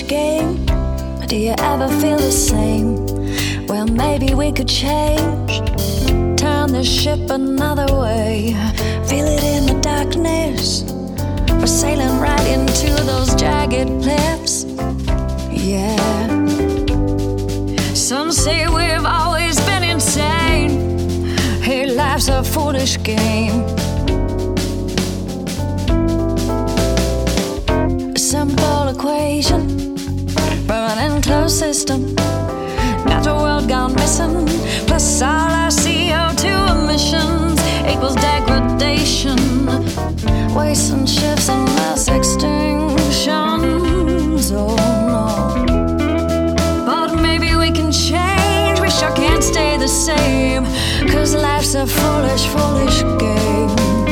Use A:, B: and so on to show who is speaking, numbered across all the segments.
A: foolish game. Do you ever feel the same? Well, maybe we could change, turn the ship another way. Feel it in the darkness, we're sailing right into those jagged cliffs. Yeah. Some say we've always been insane. Hey, life's a foolish game. A simple equation from an enclosed system. Natural world gone missing, plus all our CO2 emissions equals degradation, waste and shifts and mass extinctions. Oh no. But maybe we can change, we sure can't stay the same, 'cause life's a foolish, foolish game.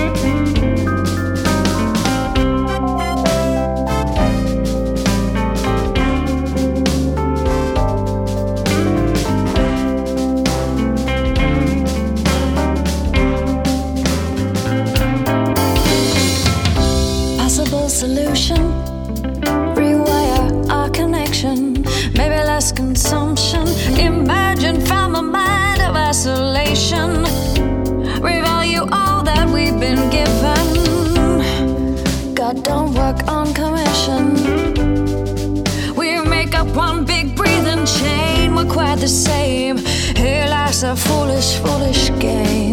A: Solution, rewire our connection, maybe less consumption, emerging from a mind of isolation, revalue all that we've been given. God don't work on commission, we make up one big breathing chain, we're quite the same. Here life's a foolish, foolish game.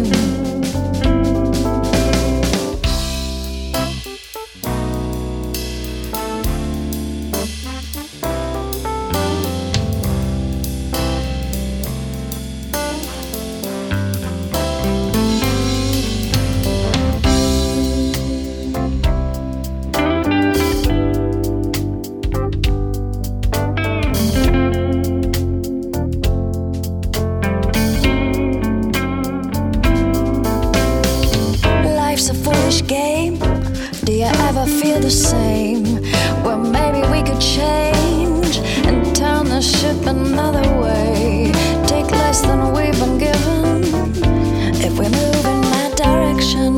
A: Game. Do you ever feel the same? Well, maybe we could change and turn the ship another way. Take less than we've been given if we move in that direction.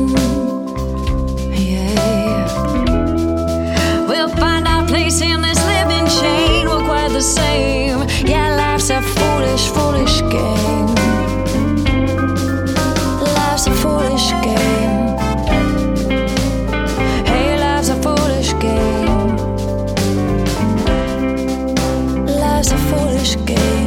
A: Yeah. We'll find our place in this living chain. We're quite the same. Yeah, life's a foolish, foolish game. Life's a foolish game. Life's a foolish game.